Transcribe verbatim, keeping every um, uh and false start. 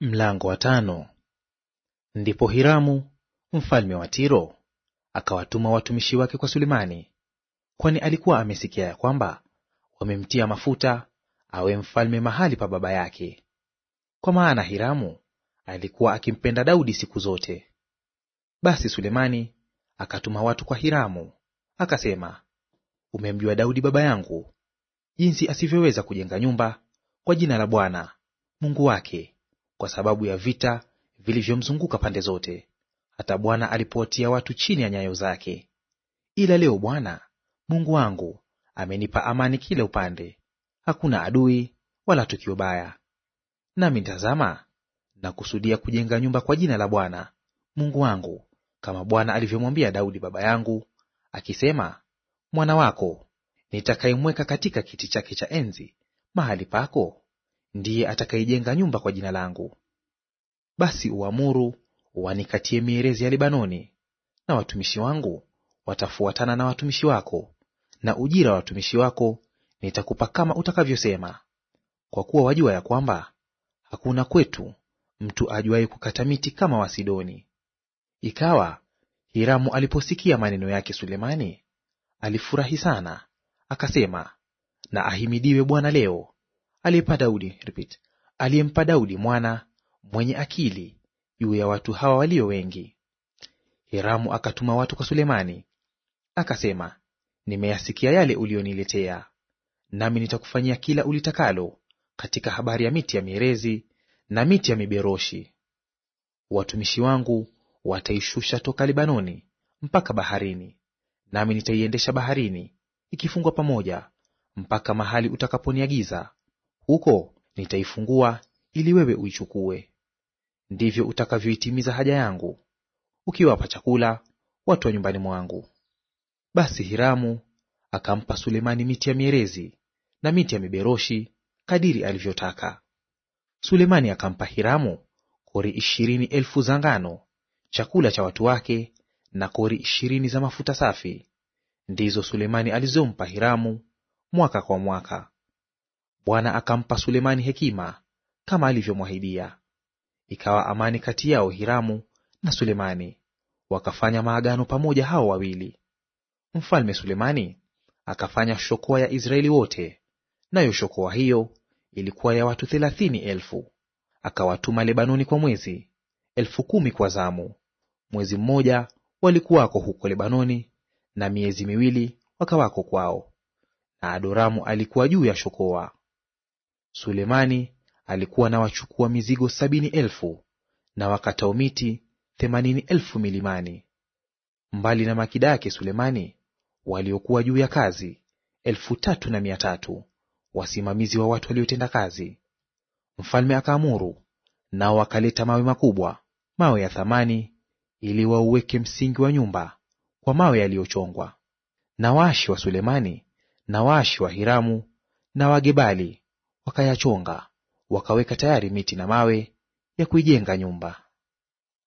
Mlango wa tano. Ndipo Hiramu mfalme wa Tiro akawatuma watumishi wake kwa Sulemani, kwani alikuwa amesikia ya kwamba wamemtia mafuta awe mfalme mahali pa baba yake. Kwa maana Hiramu alikuwa akimpenda Daudi siku zote. Basi Sulemani akatuma watu kwa Hiramu, akasema, umemjua Daudi baba yangu, jinsi asivyoweza kujenga nyumba kwa jina la Bwana Mungu wake, kwa sababu ya vita vilivyomzunguka pande zote, hata Bwana alipowatia watu chini ya nyayo zake. Ila leo Bwana Mungu wangu amenipa amani kila upande, hakuna adui wala tukio baya. Nami tazama, nakusudia kujenga nyumba kwa jina la Bwana Mungu wangu, kama Bwana alivyomwambia Daudi baba yangu, akisema, mwana wako nitakayemweka katika kiti chake cha enzi mahali pako, ndiye atakayejenga nyumba kwa jina langu. Basi uamuru wanikatie mierezi ya Lebanoni, na watumishi wangu watafuatana na watumishi wako, na ujira wa watumishi wako nitakupa kama utakavyosema, kwa kuwa wajua ya kwamba hakuna kwetu mtu ajuaye kukata miti kama Wasidoni. Ikawa Hiramu aliposikia maneno yake Sulemani, alifurahi sana, akasema, na ahimidiwe Bwana leo aliyempa Daudi repeat aliyempa Daudi mwana mwenye akili juu ya watu hawa walio wengi. Hiramu akatuma watu kwa Sulemani, akasema, nimeyasikia yale ulioniletea, nami nitakufanyia kila ulitakalo katika habari ya miti ya mierezi na miti ya miberoshi. Watumishi wangu wataishusha toka Lebanoni mpaka baharini, nami nitaiendesha baharini ikifungwa pamoja mpaka mahali utakaponiagiza; huko nitaifungua ili wewe uichukue. Ndivyo utakavyoitimiza haja yangu, ukiwapa chakula watu wa nyumbani mwangu. Basi Hiramu akampa Sulemani miti ya mierezi na miti ya miberoshi kadiri alivyotaka. Sulemani akampa Hiramu kori ishirini elfu za ngano, chakula cha watu wake, na kori ishirini za mafuta safi. Ndizo Sulemani alizompa Hiramu mwaka kwa mwaka. Bwana akampa Sulemani hekima kama alivyomwahidia. Ikawa amani kati yao Hiramu na Sulemani, wakafanya maagano pamoja hao wawili. Mfalme Sulemani akafanya shokoa ya Israeli wote, nayo shokoa hiyo ilikuwa ya watu thelathini elfu. Akawatuma Lebanoni kwa mwezi, elfu kumi kwa zamu. Mwezi mmoja walikuwako huko Lebanoni, na miezi miwili wakawako kwao. Na Adoramu alikuwa juu ya shokoa. Sulemani alikuwa na wachukua mizigo sabini elfu, na wakatao miti themanini elfu milimani. Mbali na makida yake Sulemani waliokuwa juu ya kazi elfu tatu na mia tatu, wasimamizi wa watu waliotenda kazi. Mfalme akaamuru, nao wakaleta mawe makubwa, mawe ya thamani, ili wauweke msingi wa nyumba kwa mawe yaliyochongwa. Na waashi wa Sulemani na waashi wa Hiramu na Wagebali wakayachonga, wakaweka tayari miti na mawe ya kuijenga nyumba.